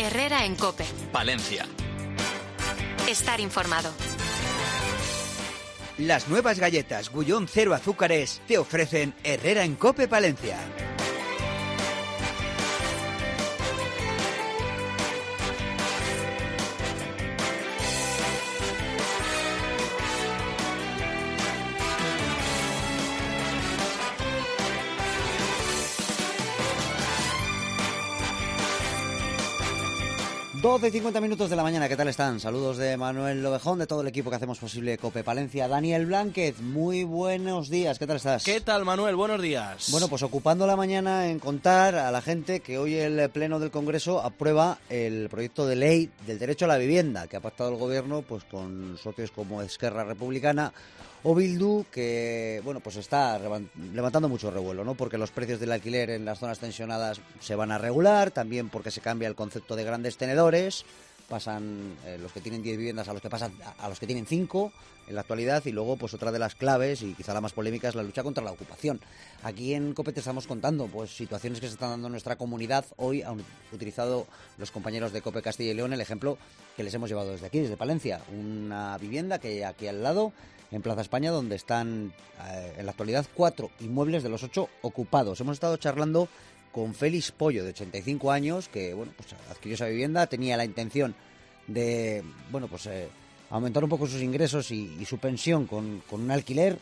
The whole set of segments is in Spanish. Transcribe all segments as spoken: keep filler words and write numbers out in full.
Herrera en COPE. Palencia. Estar informado. Las nuevas galletas Gullón Cero Azúcares te ofrecen Herrera en COPE Palencia. doce y cincuenta minutos de la mañana, ¿qué tal están? Saludos de Manuel Lovejón, de todo el equipo que hacemos posible COPE Palencia. Daniel Blánquez, muy buenos días, ¿qué tal estás? ¿Qué tal, Manuel? Buenos días. Bueno, pues ocupando la mañana en contar a la gente que hoy el Pleno del Congreso aprueba el proyecto de ley del derecho a la vivienda que ha pactado el Gobierno pues con socios como Esquerra Republicana o Bildu, que bueno pues está levantando mucho revuelo, ¿no? Porque los precios del alquiler en las zonas tensionadas se van a regular, también porque se cambia el concepto de grandes tenedores, pasan eh, los que tienen diez viviendas a los que pasan a los que tienen cinco en la actualidad, y luego pues otra de las claves y quizá la más polémica es la lucha contra la ocupación. Aquí en COPE te estamos contando pues situaciones que se están dando en nuestra comunidad. Hoy han utilizado los compañeros de COPE Castilla y León el ejemplo que les hemos llevado desde aquí, desde Palencia, una vivienda que hay aquí al lado en Plaza España, donde están eh, en la actualidad cuatro inmuebles de los ocho ocupados. Hemos estado charlando con Félix Pollo, de ochenta y cinco años, que bueno pues adquirió esa vivienda, tenía la intención de bueno pues eh, aumentar un poco sus ingresos y, y su pensión con, con un alquiler,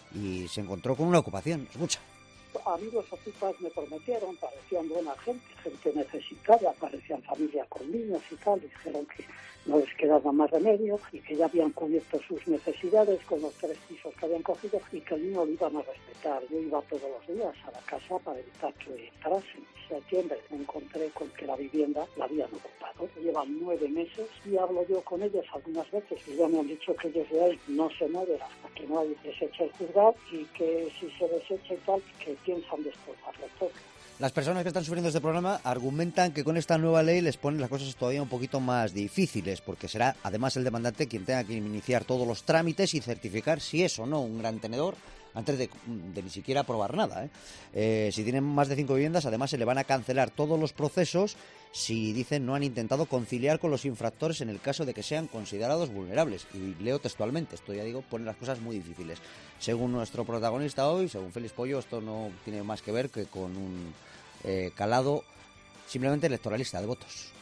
y se encontró con una ocupación. Escucha. A mí los ocupas me prometieron, parecían buena gente, gente necesitada, parecían familias con niños y tal, dijeron que no les quedaba más remedio y que ya habían cubierto sus necesidades con los tres pisos que habían cogido y que el niño lo iban a respetar. Yo iba todos los días a la casa para evitar que entrasen. En septiembre me encontré con que la vivienda la habían ocupado. Llevan nueve meses y hablo yo con ellos algunas veces y ya me han dicho que ellos de ahí no se mueven hasta que no hay desecho el juzgado, y que si se desecha y tal, que piensan destrozarlo todo. Las personas que están sufriendo este problema argumentan que con esta nueva ley les ponen las cosas todavía un poquito más difíciles, porque será además el demandante quien tenga que iniciar todos los trámites y certificar si es o no un gran tenedor antes de, de ni siquiera aprobar nada, ¿eh? Eh, si tienen más de cinco viviendas, además se le van a cancelar todos los procesos si, dicen, no han intentado conciliar con los infractores en el caso de que sean considerados vulnerables. Y leo textualmente, esto ya digo, pone las cosas muy difíciles. Según nuestro protagonista hoy, según Félix Pollo, esto no tiene más que ver que con un eh, calado simplemente electoralista de votos.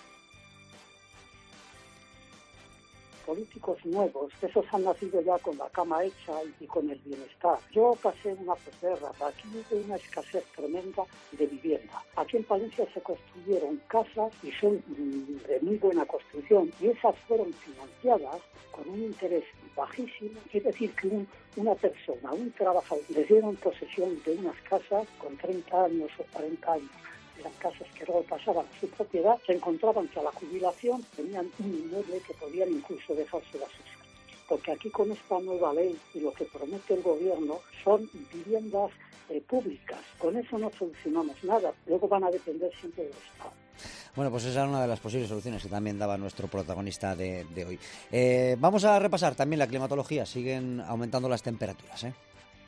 Políticos nuevos, esos han nacido ya con la cama hecha y con el bienestar. Yo pasé una posguerra, aquí hubo una escasez tremenda de vivienda. Aquí en Palencia se construyeron casas y son de muy buena construcción, y esas fueron financiadas con un interés bajísimo. Es decir, que un, una persona, un trabajador, les dieron posesión de unas casas con treinta años o cuarenta años. Eran casas que luego pasaban a su propiedad, se encontraban que a la jubilación tenían un inmueble que podían incluso dejárselo a sus hijos. Porque aquí con esta nueva ley y lo que promete el gobierno son viviendas eh, públicas. Con eso no solucionamos nada, luego van a depender siempre del Estado. Bueno, pues esa era una de las posibles soluciones que también daba nuestro protagonista de, de hoy. Eh, vamos a repasar también la climatología. Siguen aumentando las temperaturas, ¿eh?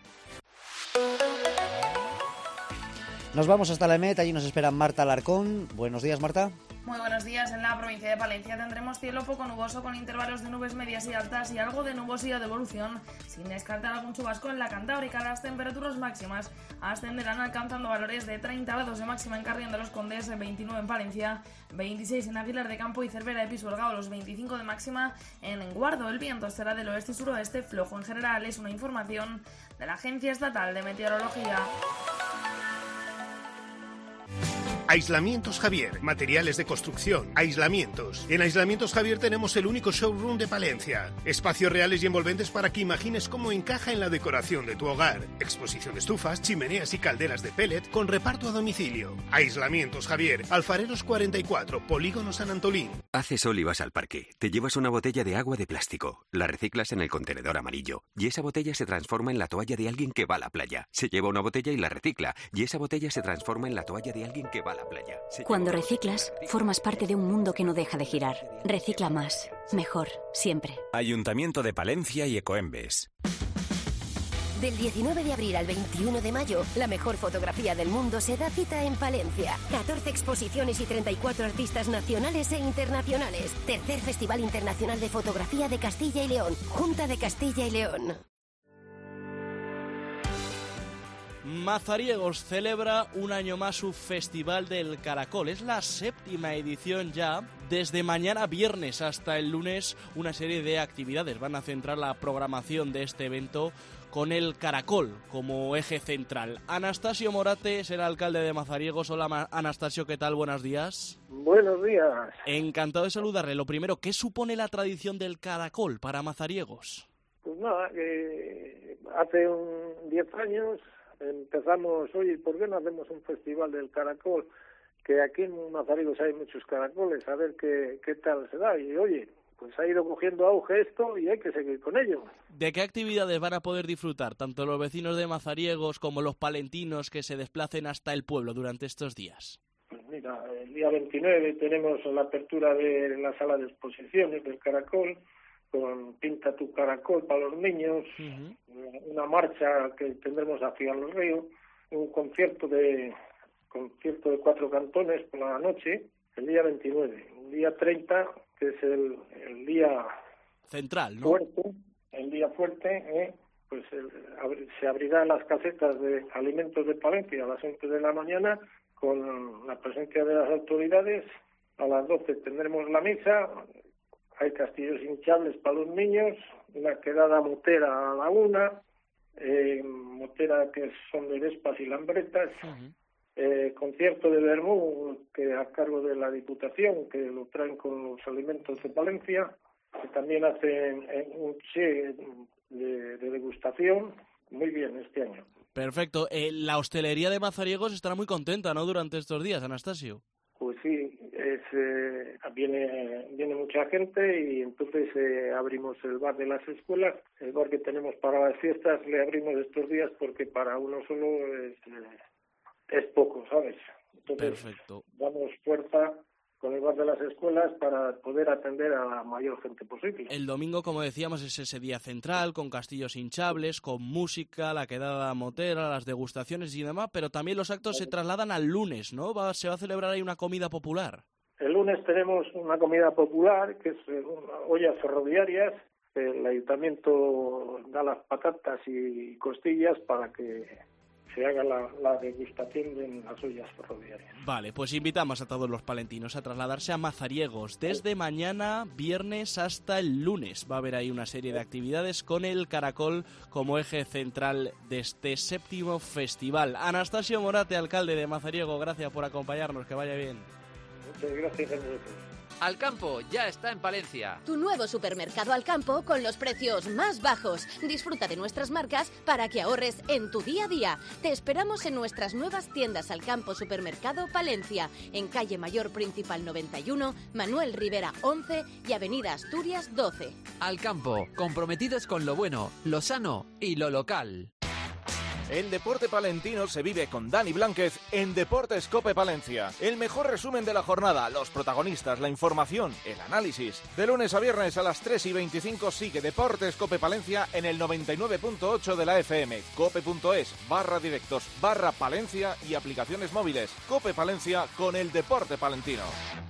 Nos vamos hasta la EMET, allí nos espera Marta Alarcón. Buenos días, Marta. Muy buenos días. En la provincia de Palencia tendremos cielo poco nuboso con intervalos de nubes medias y altas y algo de nubosidad de evolución, sin descartar algún chubasco en la Cantábrica. Las temperaturas máximas ascenderán alcanzando valores de treinta grados de máxima en Carrión de los Condes, veintinueve en Palencia, veintiséis en Aguilar de Campo y Cervera de Pisuerga, los veinticinco de máxima en Guardo. El viento será del oeste y suroeste, flojo en general. Es una información de la Agencia Estatal de Meteorología. Aislamientos Javier, materiales de construcción, aislamientos. En Aislamientos Javier tenemos el único showroom de Palencia. Espacios reales y envolventes para que imagines cómo encaja en la decoración de tu hogar. Exposición de estufas, chimeneas y calderas de pellet con reparto a domicilio. Aislamientos Javier, Alfareros cuarenta y cuatro, Polígono San Antolín. Hace sol y vas al parque. Te llevas una botella de agua de plástico. La reciclas en el contenedor amarillo. Y esa botella se transforma en la toalla de alguien que va a la playa. Se lleva una botella y la recicla. Y esa botella se transforma en la toalla de alguien que va a la playa. Cuando reciclas, formas parte de un mundo que no deja de girar. Recicla más, mejor, siempre. Ayuntamiento de Palencia y Ecoembes. Del diecinueve de abril al veintiuno de mayo, la mejor fotografía del mundo se da cita en Palencia. catorce exposiciones y treinta y cuatro artistas nacionales e internacionales. Tercer Festival Internacional de Fotografía de Castilla y León. Junta de Castilla y León. Mazariegos celebra un año más su Festival del Caracol. Es la séptima edición ya. Desde mañana viernes hasta el lunes, una serie de actividades van a centrar la programación de este evento con el Caracol como eje central. Anastasio Morate es el alcalde de Mazariegos. Hola Anastasio, ¿qué tal? Buenos días. Buenos días. Encantado de saludarle. Lo primero, ¿qué supone la tradición del Caracol para Mazariegos? Pues nada, eh, hace un diez años empezamos, oye, ¿por qué no hacemos un festival del caracol? Que aquí en Mazariegos hay muchos caracoles, a ver qué, qué tal se da. Y oye, pues ha ido cogiendo auge esto y hay que seguir con ello. ¿De qué actividades van a poder disfrutar tanto los vecinos de Mazariegos como los palentinos que se desplacen hasta el pueblo durante estos días? Pues mira, el día veintinueve tenemos la apertura de la sala de exposiciones del caracol, con Pinta tu Caracol para los niños, uh-huh. una marcha que tendremos hacia los ríos, un concierto de concierto de cuatro cantones por la noche, el día veintinueve. El día treinta, que es el, el día central, ¿no? Fuerte, el día fuerte, ¿eh? Pues el, se abrirán las casetas de alimentos de Palencia a las once de la mañana con la presencia de las autoridades. A las doce tendremos la misa. Hay castillos hinchables para los niños, una quedada motera a la una, eh, motera que son de vespas y lambretas, uh-huh. eh, concierto de vermú que a cargo de la Diputación, que lo traen con los alimentos de Palencia, que también hacen eh, un che de, de degustación, muy bien este año. Perfecto. Eh, la hostelería de Mazariegos estará muy contenta, ¿no?, durante estos días, Anastasio. Pues sí, es, eh, viene viene mucha gente y entonces eh, abrimos el bar de las escuelas, el bar que tenemos para las fiestas le abrimos estos días porque para uno solo es, eh, es poco, ¿sabes? Entonces Perfecto. Damos fuerza con el bar de las escuelas para poder atender a la mayor gente posible. El domingo, como decíamos, es ese día central, con castillos hinchables, con música, la quedada motera, las degustaciones y demás, pero también los actos se trasladan al lunes, ¿no? Va, se va a celebrar ahí una comida popular. El lunes tenemos una comida popular, que es una ollas ferroviarias. El ayuntamiento da las patatas y costillas para que se haga la, la degustación de las ollas ferroviarias. Vale, pues invitamos a todos los palentinos a trasladarse a Mazariegos desde mañana, viernes, hasta el lunes. Va a haber ahí una serie de actividades con el Caracol como eje central de este séptimo festival. Anastasio Morate, alcalde de Mazariegos, gracias por acompañarnos, que vaya bien. Muchas gracias a vosotros. Alcampo ya está en Palencia. Tu nuevo supermercado Alcampo con los precios más bajos. Disfruta de nuestras marcas para que ahorres en tu día a día. Te esperamos en nuestras nuevas tiendas Alcampo Supermercado Palencia, en calle Mayor Principal noventa y uno, Manuel Rivera once y avenida Asturias doce. Alcampo, comprometidos con lo bueno, lo sano y lo local. El deporte palentino se vive con Dani Blánquez en Deportes Cope Palencia. El mejor resumen de la jornada, los protagonistas, la información, el análisis. De lunes a viernes a las tres y veinticinco sigue Deportes Cope Palencia en el noventa y nueve punto ocho de la F M. Cope.es, barra directos, barra Palencia y aplicaciones móviles. Cope Palencia con el deporte palentino.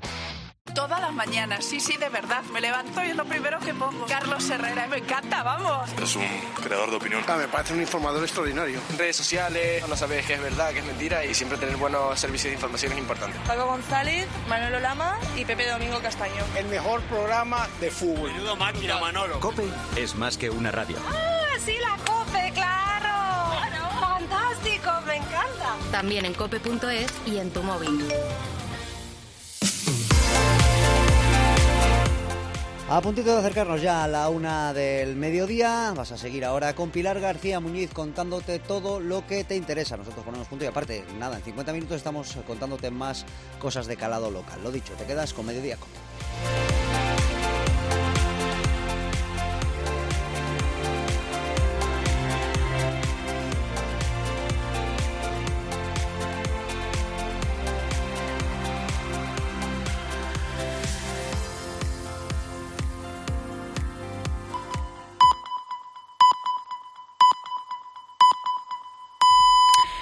Todas las mañanas, sí, sí, de verdad. Me levanto y es lo primero que pongo. Carlos Herrera, me encanta, vamos. Es un creador de opinión. Ah, me parece un informador extraordinario. Redes sociales, no sabes qué es verdad, qué es mentira y siempre tener buenos servicios de información es importante. Paco González, Manolo Lama y Pepe Domingo Castaño. El mejor programa de fútbol. Menudo máquina, Manolo. COPE es más que una radio. ¡Ah, sí, la COPE, claro! ¡Claro! ¡Fantástico, me encanta! También en cope punto es y en tu móvil. A puntito de acercarnos ya a la una del mediodía, vas a seguir ahora con Pilar García Muñiz contándote todo lo que te interesa. Nosotros ponemos punto y aparte, nada, en cincuenta minutos estamos contándote más cosas de calado local. Lo dicho, te quedas con Mediodía Cope.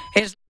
Es